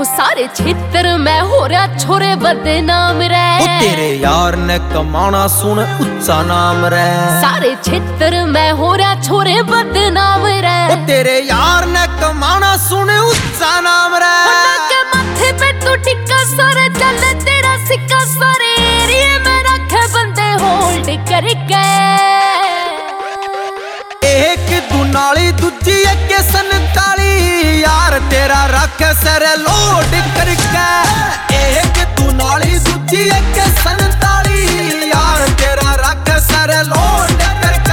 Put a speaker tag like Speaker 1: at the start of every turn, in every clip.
Speaker 1: सारे क्षेत्र में हो रहा छोरे बदनाम रे।
Speaker 2: तेरे यार ने कमाना सुन उच्चा नाम रे।
Speaker 1: सारे क्षेत्र में हो रहा छोरे बदनाम रे।
Speaker 2: तेरे यार ने कमाना सुन उच्चा नाम रे।
Speaker 1: के माथे पे तू टिक्का सारे चल तेरा सिक्का सारे एरिया में रखे बंदे होल्ड करके।
Speaker 2: एक दुनाली दूजी एक संताली यार तेरा रख सर लोड करके। एक दुनाली दूजी एक संताली यार तेरा रख सर लोड करके।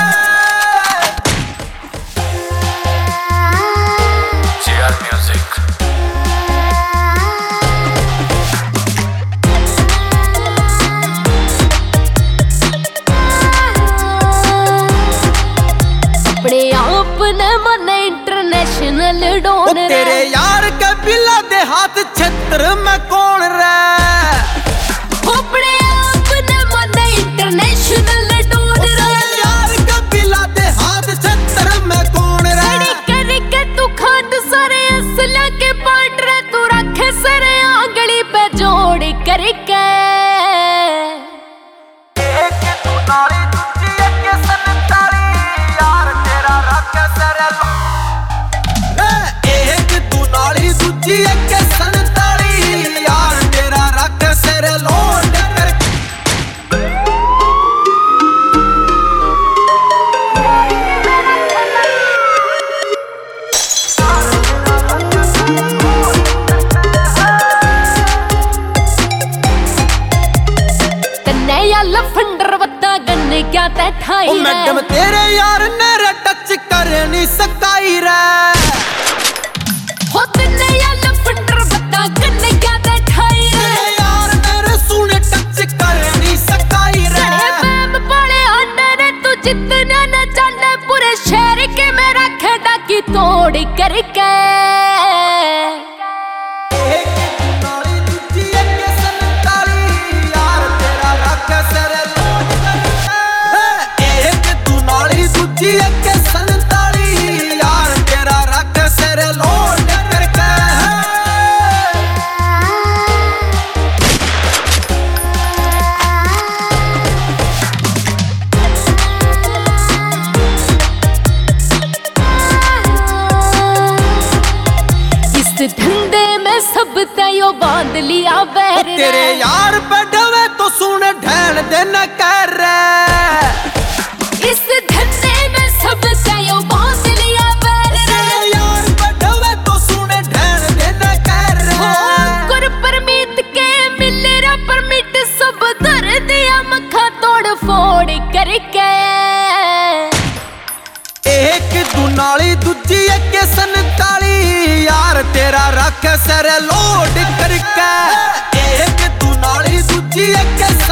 Speaker 3: JR Music।
Speaker 1: अपने आप ने मन इंटरनेशनल डॉन रे।
Speaker 2: तेरे यार के बिला दे हाथ क्षेत्र में कौन रे।
Speaker 1: अपने आप ने मन इंटरनेशनल डॉन रे।
Speaker 2: यार के बिला दे हाथ क्षेत्र में कौन रे।
Speaker 1: करके तू खाट सारे असला के पाट रे। तू रखे सरे आंगली पे जोड़ करके।
Speaker 2: एक दुनाली दूजी एक संताली यार तेरा रख सर एक दुनाली दूजी एक संताली यार तेरा रख सर लोड करके।
Speaker 1: कन्हैया लफंडर वत्ता गन्ने क्या तै ठाई रे।
Speaker 2: मैडम तेरे यार ने टच कर नहीं सकाई रे।
Speaker 1: हो कन्हैया लफंडर वत्ता गन्ने क्या तै ठाई रे।
Speaker 2: तेरे यार ने सुन टच कर नहीं सकाई रे।
Speaker 1: मैम पाले आंडे रे तू जितना न जाने पूरे शहर के में रखे डाकी तोड़ करके।
Speaker 2: एक संताली यार तेरा रख सर लोड करके।
Speaker 1: इस धंधे में सब तयो बांध लिया बैर रे।
Speaker 2: तेरे यार पे डवे तो सुन ढैन देना कर रे।
Speaker 1: इस धंधे में सब तयो बांध लिया बैर रे।
Speaker 2: तेरे यार पे डवे तो सुन ढैन देना कर रे।
Speaker 1: गुर परमीत के मिले रा परमिट सब धर दिया मखा तोड़ फोड़ करके।
Speaker 2: एक दुनाली दूजी एक संताली यार तेरा रख सर लोड करके। एक दुनाली दूजी एक